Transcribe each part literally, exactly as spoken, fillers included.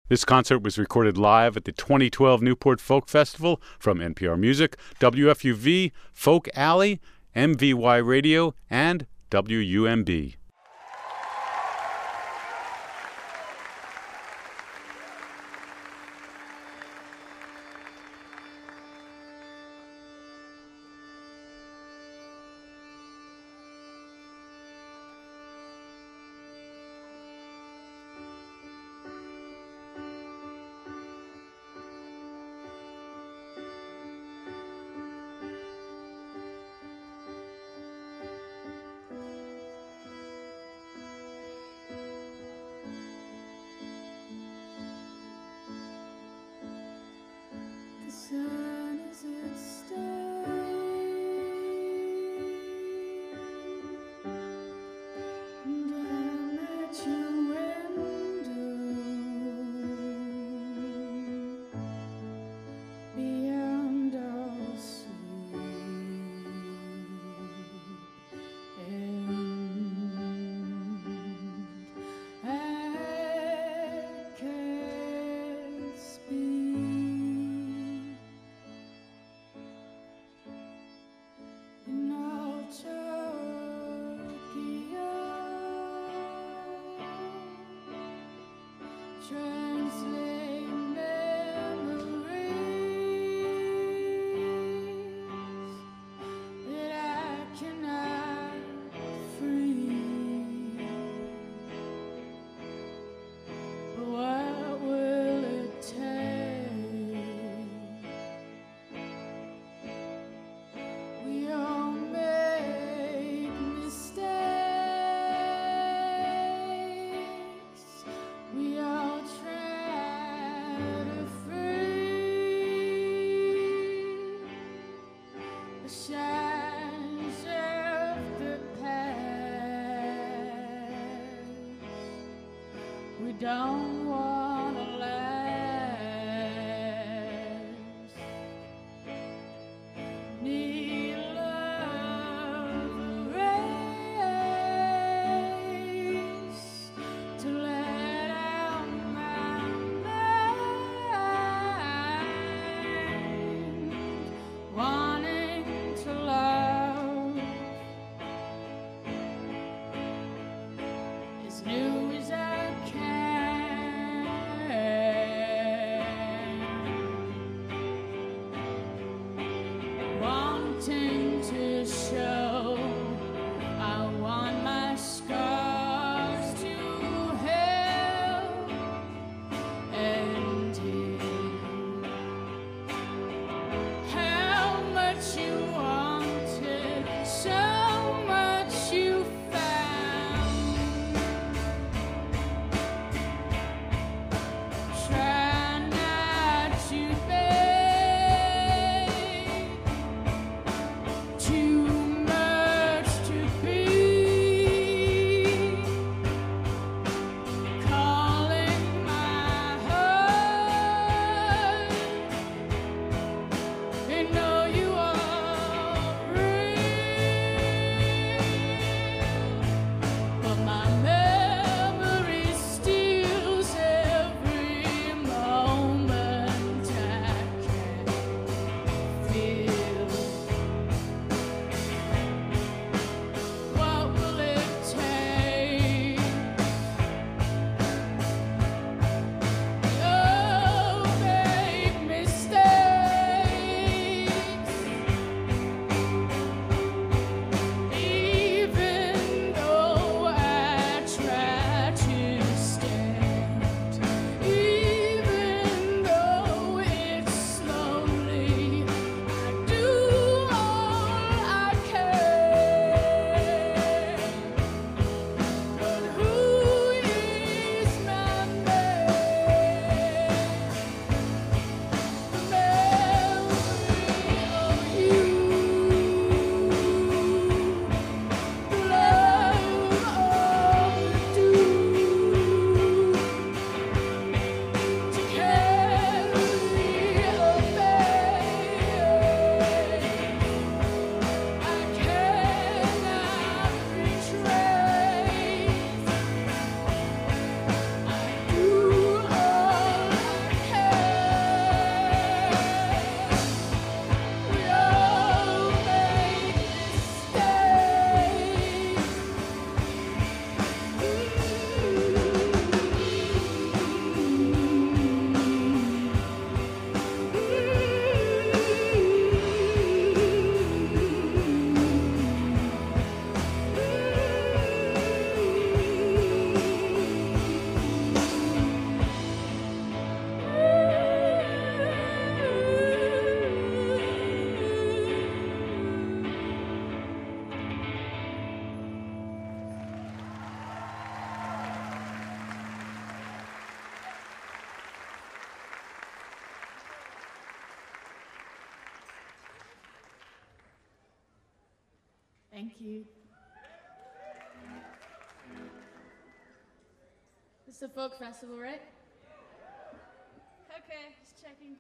This concert was recorded live at the twenty twelve Newport Folk Festival. From N P R Music, W F U V, Folk Alley, M V Y Radio, and W U M B. Don't wanna last. Need love race to let out my mind. Wanting to love as new as I can. Thank you. This is a folk festival, right? Okay, just checking.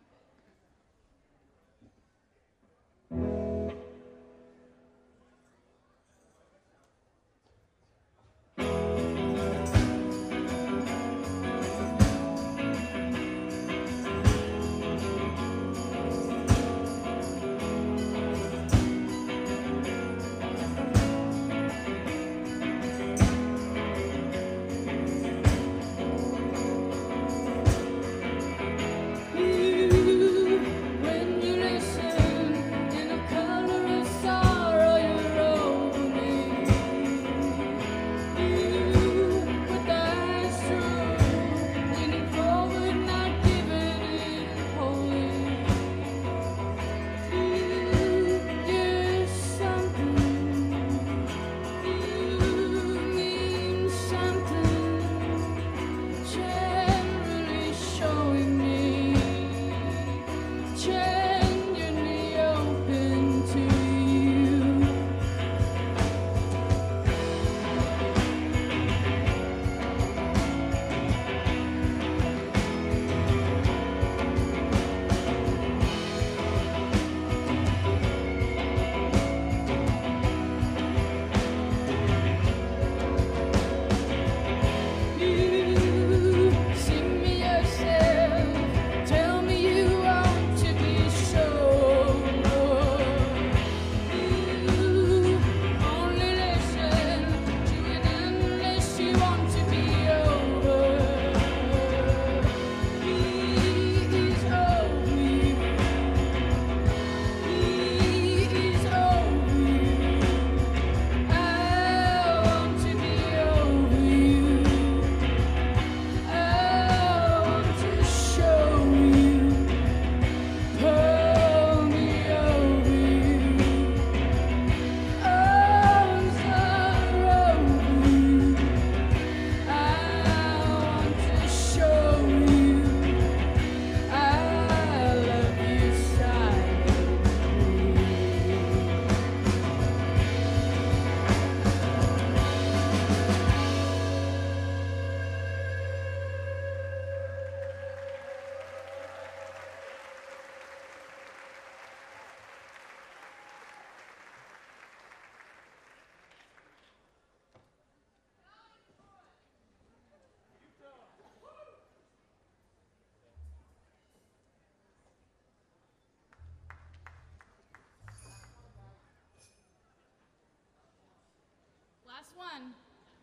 Last one.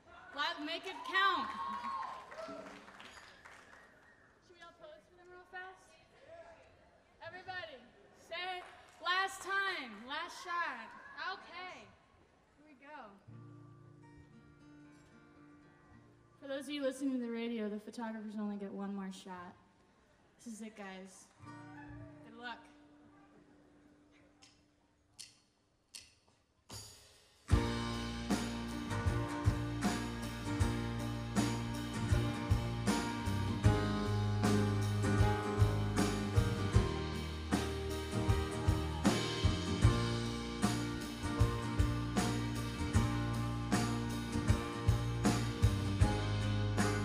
La- make it count. Should we all pose for them real fast? Everybody, say last time, last shot. Okay, here we go. For those of you listening to the radio, the photographers only get one more shot. This is it, guys. Good luck.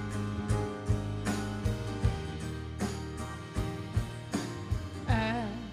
I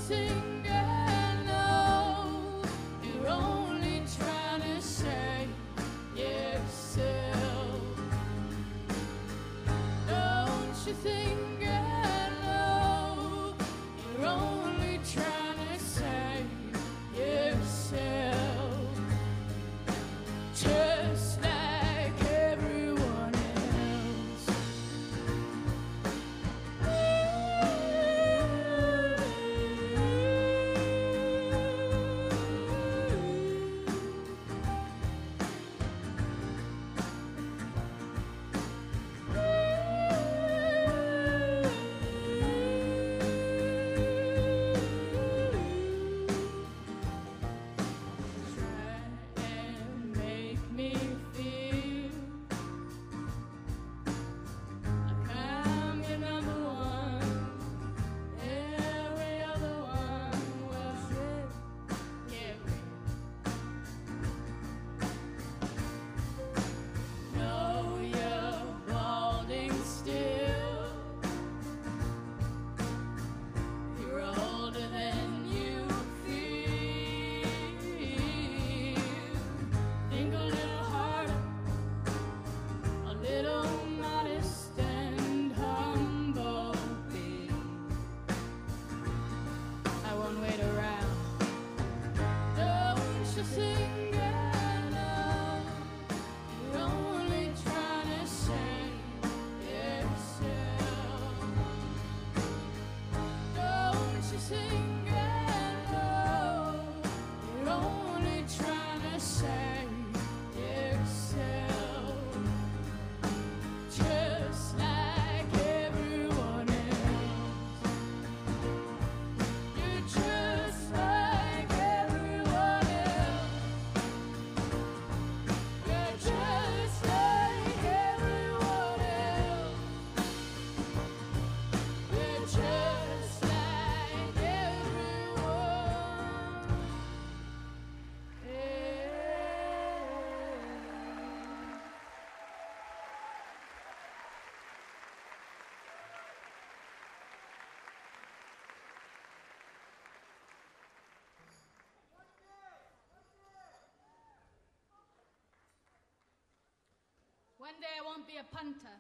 One day I won't be a punter.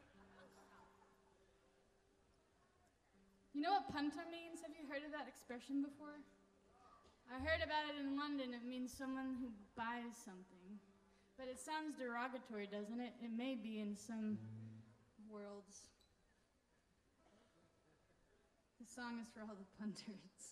You know what punter means? Have you heard of that expression before? I heard about it in London. It means someone who buys something. But it sounds derogatory, doesn't it? It may be in some worlds. The song is for all the punters.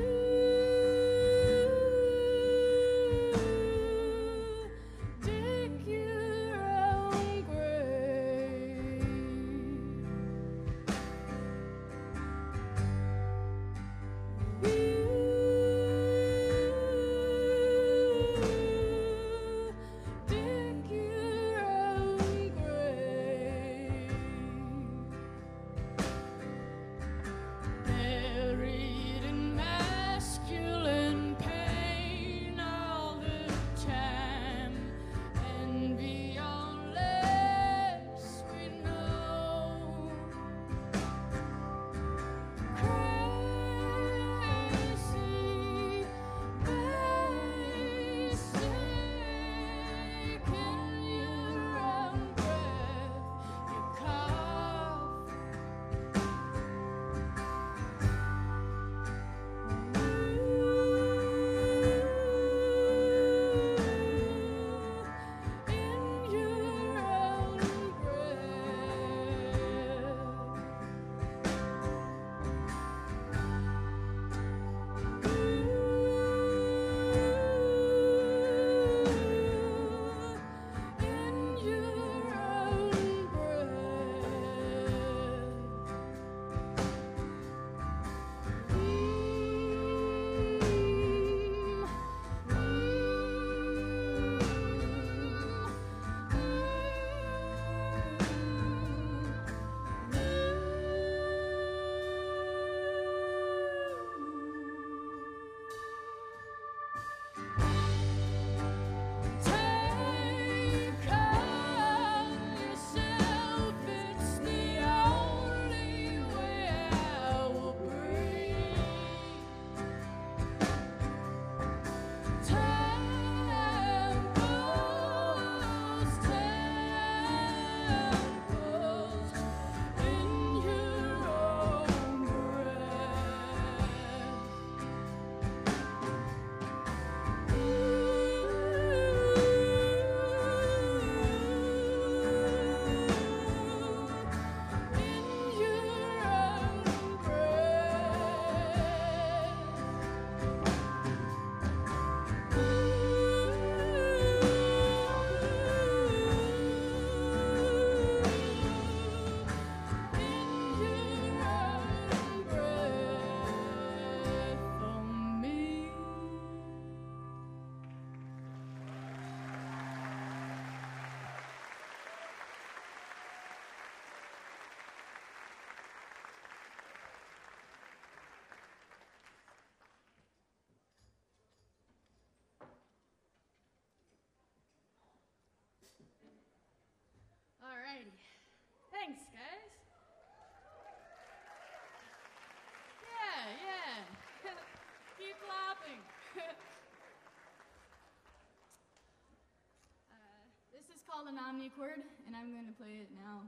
Dig is called an omnichord, and I'm going to play it now.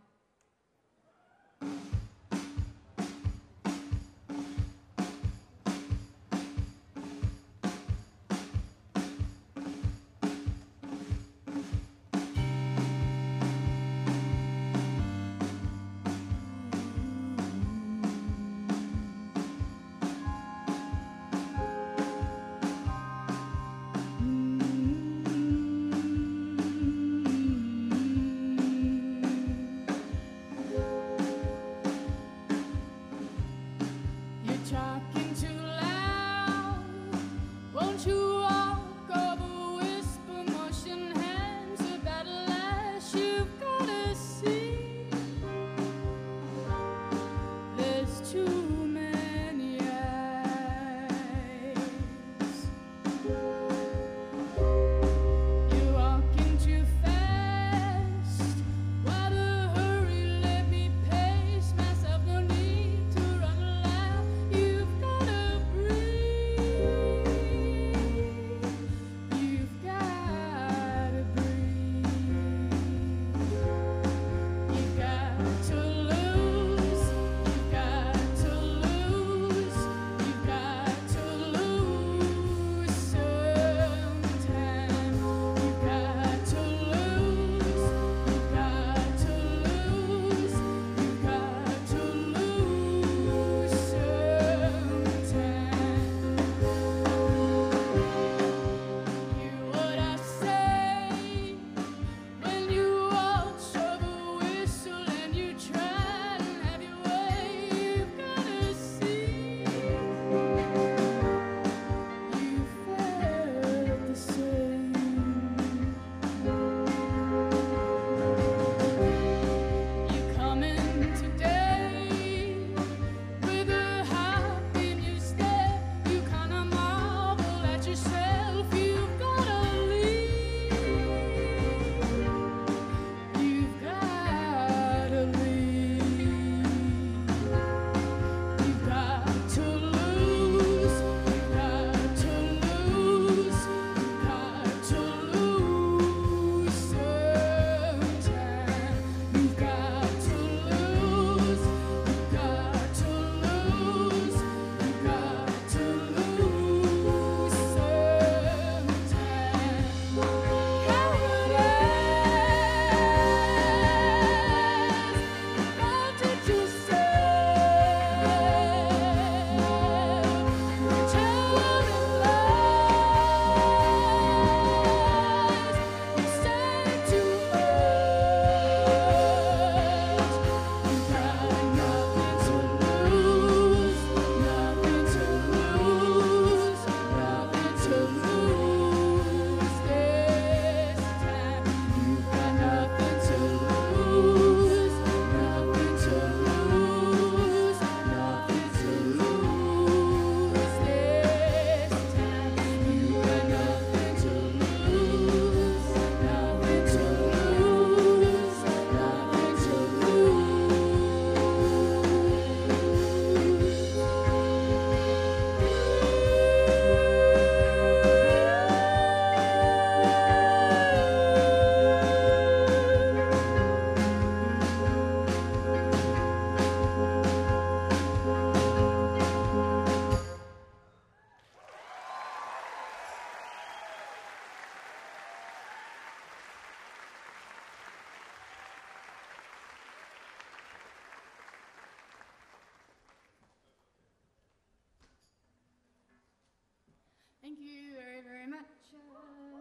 Thank you very, very much. Uh,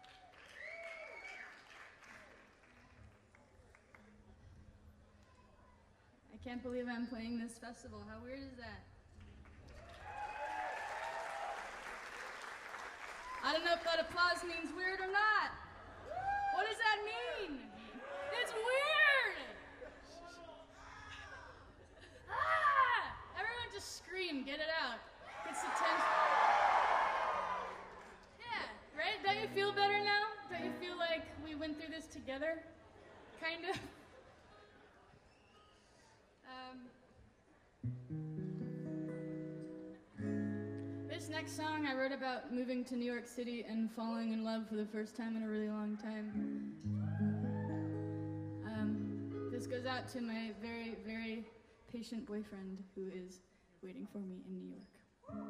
I can't believe I'm playing this festival. How weird is that? I don't know if that applause means weird or not. What does that mean? It's weird! Ah! Everyone just scream, get it out. Gets attention. Yeah, right? Don't you feel better now? Don't you feel like we went through this together? Kind of. Um, this next song I wrote about moving to New York City and falling in love for the first time in a really long time. goes out to my very, very patient boyfriend who is waiting for me in New York.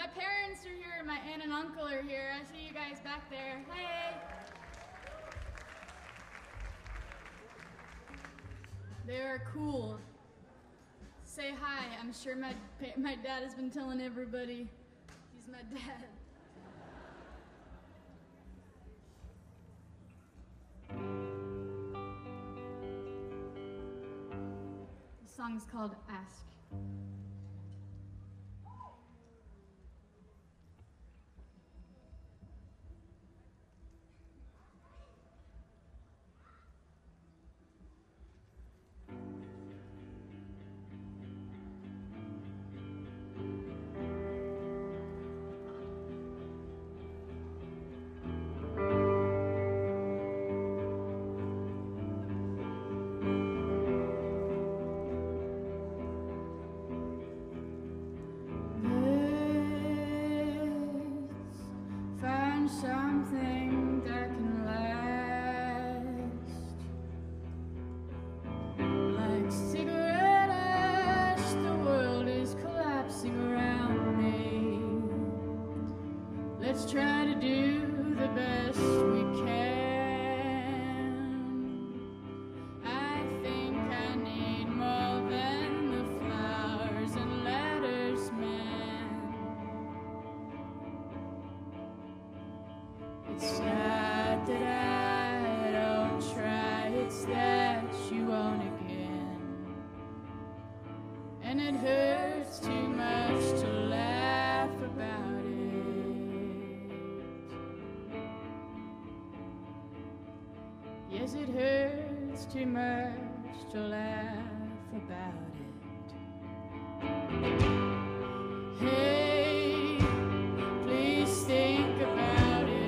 My parents are here, my aunt and uncle are here. I see you guys back there. Hey! They're cool. Say hi. I'm sure my my dad has been telling everybody he's my dad. The song is called Ask. Something that can last, like cigarette ash. The world is collapsing around me. Let's try to do the best we can. I think I need more than the flowers and letters, man. It's not that I don't try, it's that you won't again. And it hurts too much to laugh about it. Yes, it hurts too much to laugh about it. Hey, please think about it.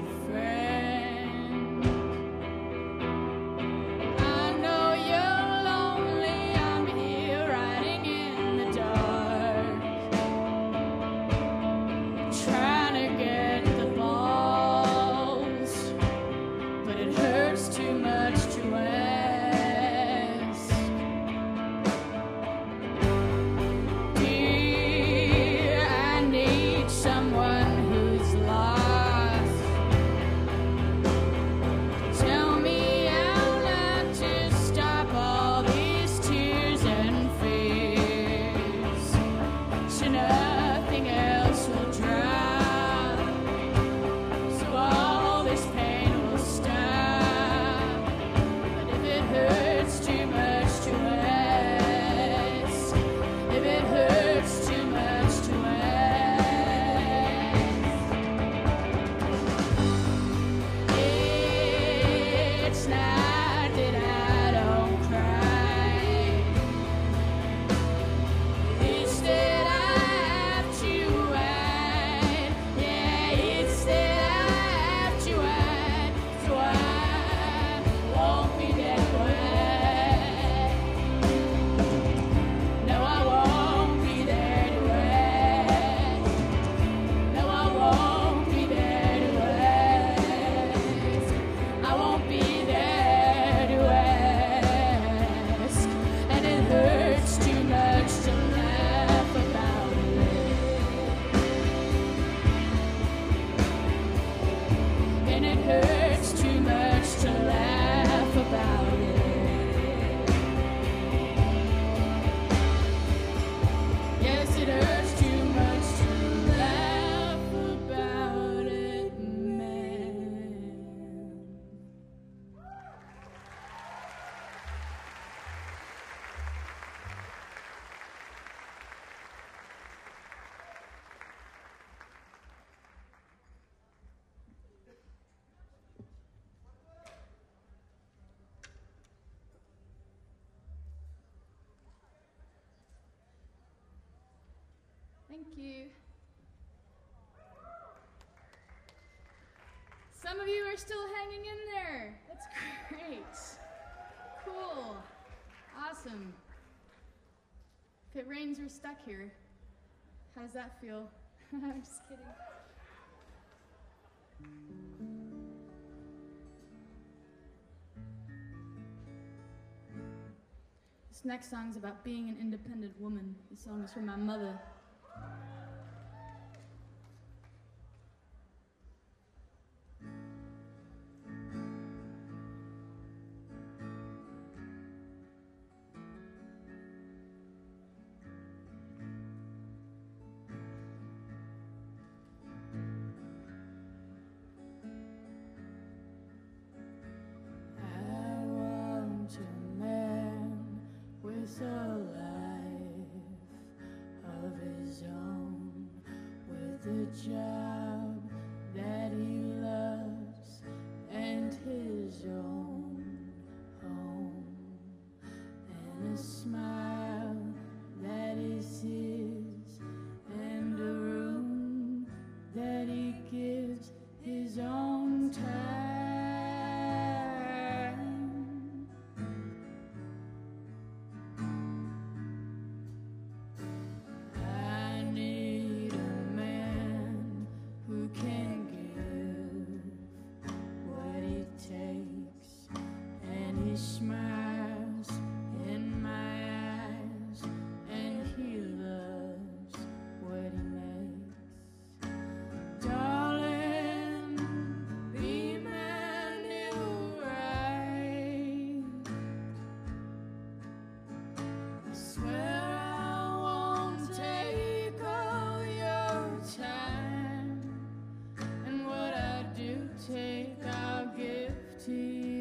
Thank you. Some of you are still hanging in there. That's great. Cool. Awesome. If it rains, we're stuck here. How does that feel? I'm just kidding. This next song's about being an independent woman. This song is from my mother. the job that he loves and his own home and a smile that is his and a room that he gives his own time. I need a man who can give what he takes, and he smiles in my eyes, and he loves what he makes. Darling, be my new right. I swear I won't take all your time, and what I do take, I'll give to you.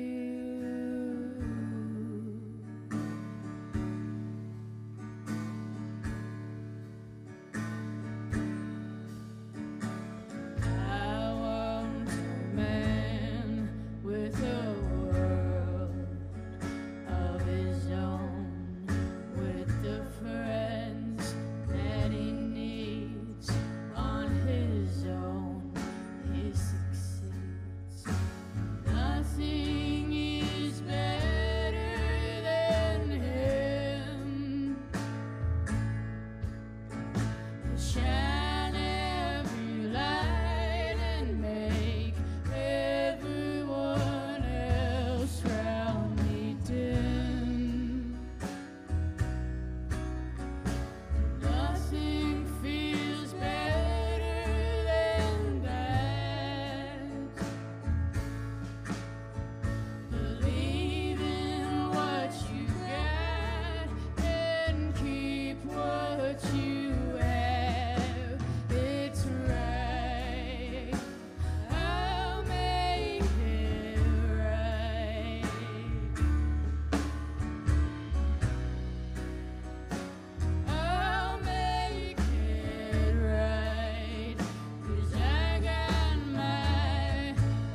I want a man with a world of his own, with the friends that he needs on his own. He succeeds. Nothing is better than him. Shine every light and make everyone else round me dim. Nothing feels better than that. Believe in what you got and keep what you have. It's right. I'll make it right. I'll make it right, 'cause I got my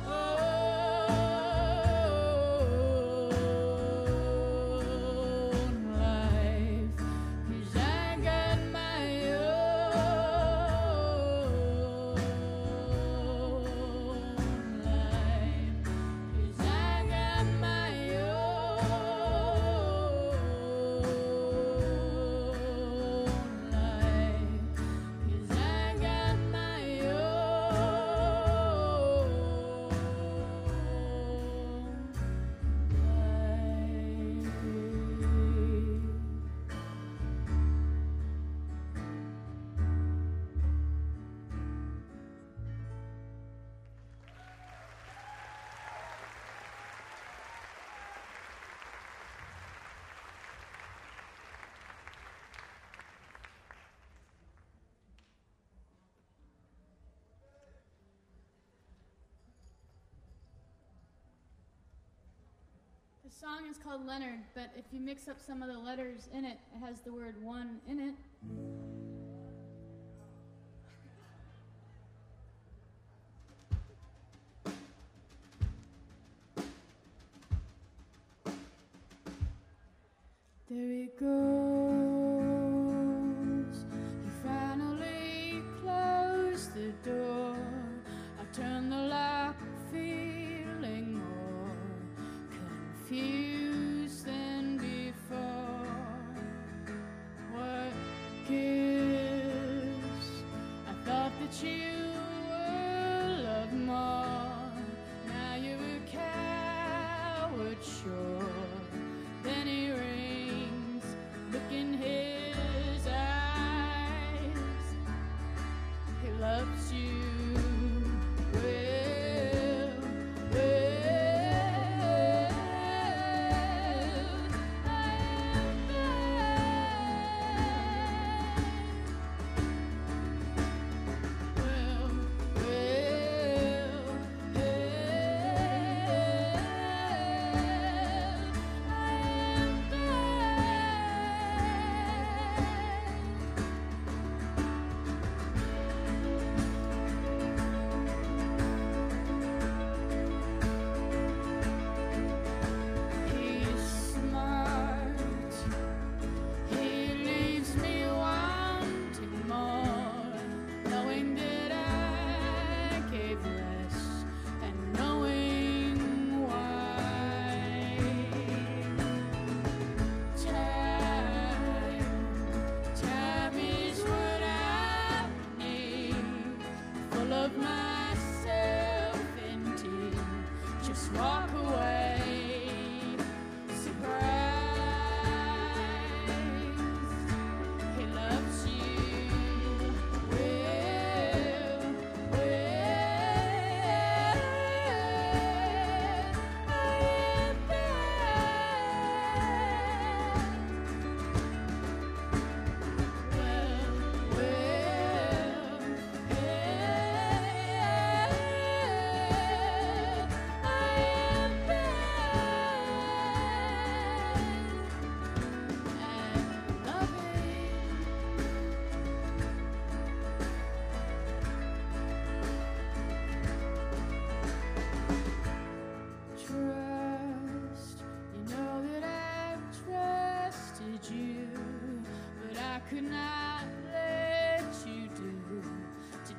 own life, 'cause I got my own life, 'cause I got my own life, 'cause I got my own life. The song is called Leonard, but if you mix up some of the letters in it, it has the word one in it. There he goes. He finally closed the door. I turned the lock, feeling more confused than before. What gives? I thought that you were loved more. Now you're a coward, sure. Then he rings the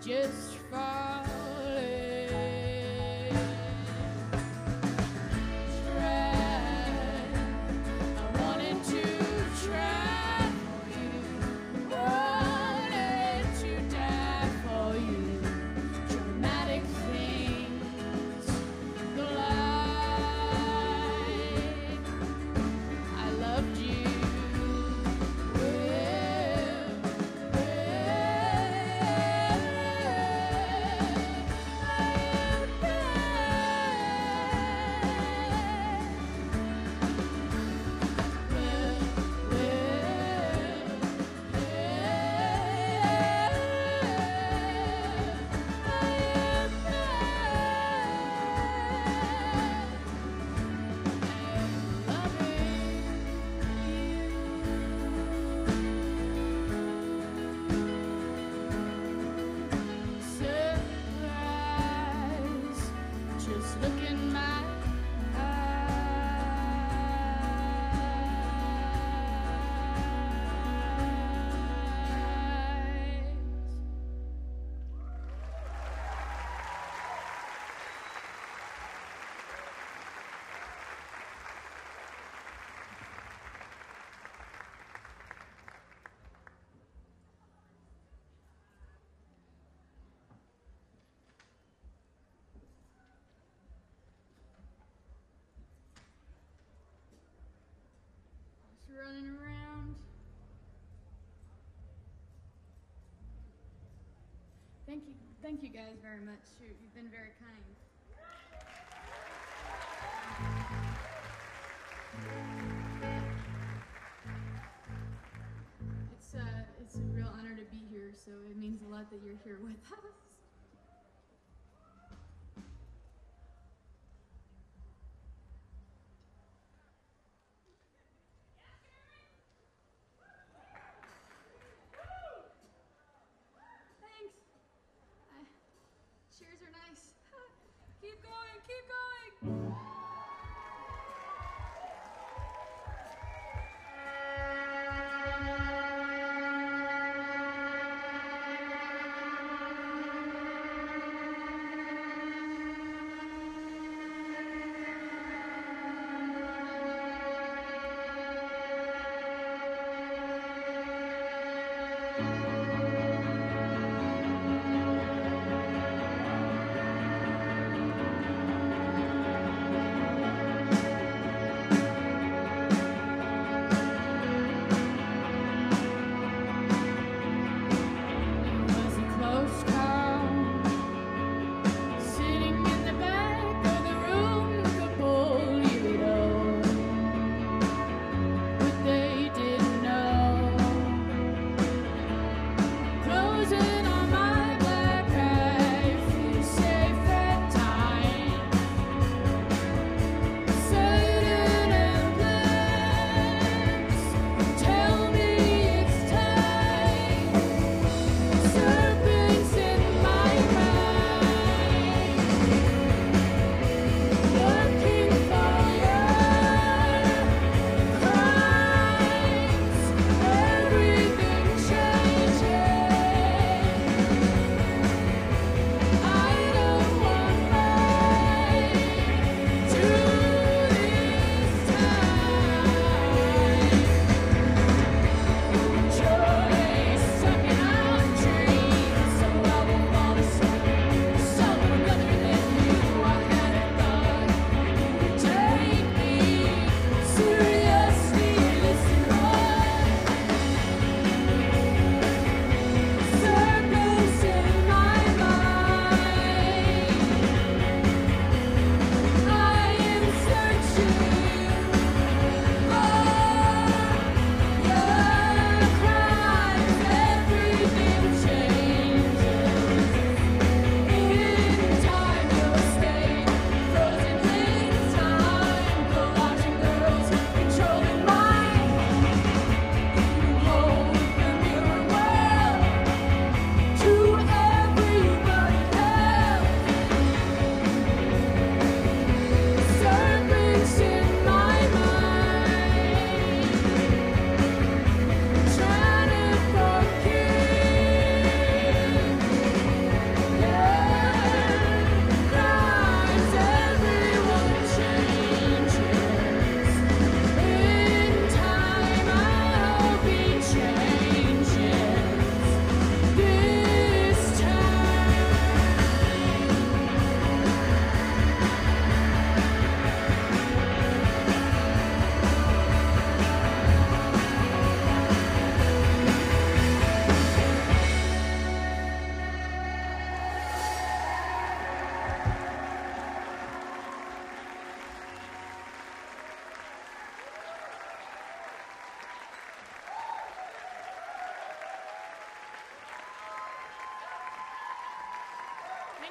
just falling. Try, I wanted to try for you, wanted to die for you. Dramatic things collide. I loved you. Just look in my eyes. Just running around. Thank you, thank you guys very much. You- You've been very kind. It's uh, it's a real honor to be here. So it means a lot that you're here with us. Thanks. I, cheers are nice. Keep going, keep going.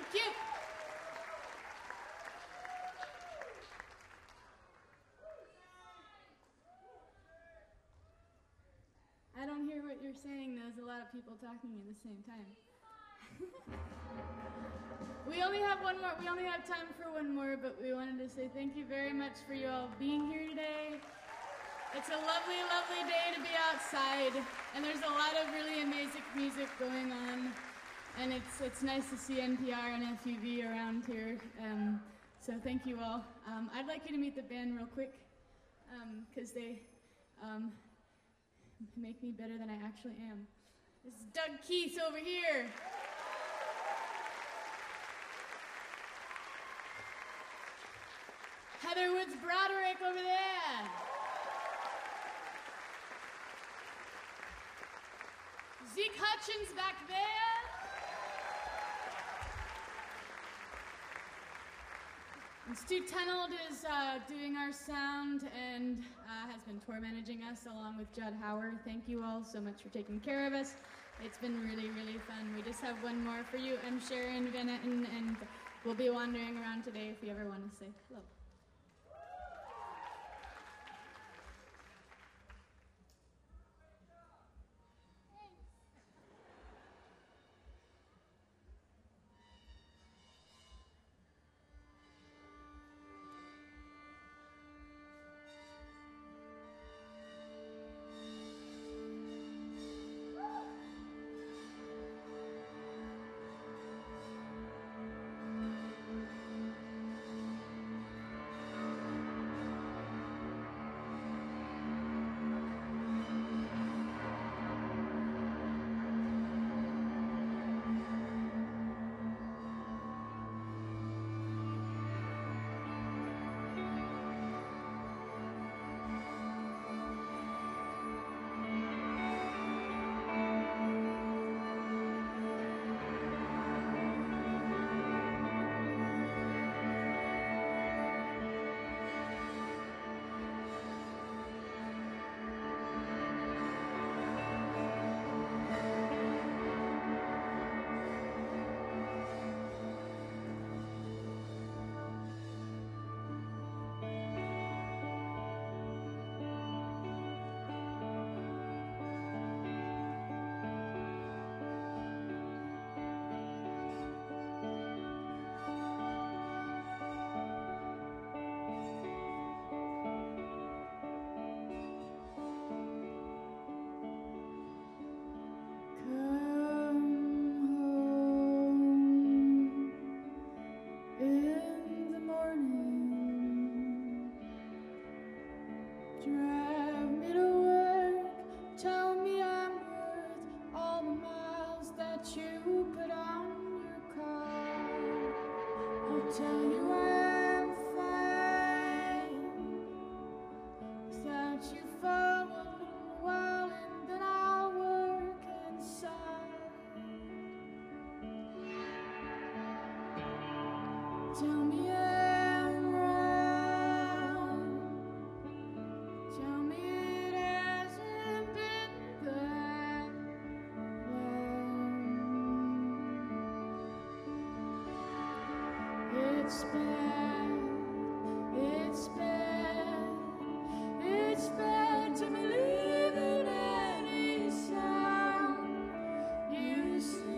Thank you. I don't hear what you're saying. There's a lot of people talking at the same time. We only have one more. We only have time for one more, but we wanted to say thank you very much for you all being here today. It's a lovely, lovely day to be outside, and there's a lot of really amazing music going on, and it's it's nice to see N P R and F U V around here. Um, so thank you all. Um, I'd like you to meet the band real quick, because um, they um, make me better than I actually am. This is Doug Keith over here. Heather Woods Broderick over there. Zeke Hutchins back there. And Stu Tenold is uh, doing our sound and uh, has been tour managing us along with Judd Howard. Thank you all so much for taking care of us. It's been really, really fun. We just have one more for you. I'm Sharon Van Etten, and we'll be wandering around today if you ever want to say hello. It's bad, it's bad, it's bad to believe in any sound you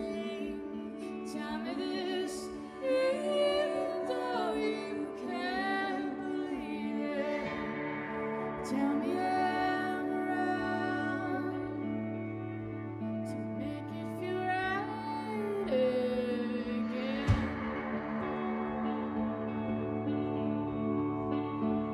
sing. Tell me this, even though you can't believe it. Tell me I'm around to make it feel right again.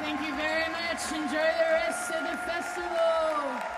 Thank you very much. Enjoy the rest of the festival.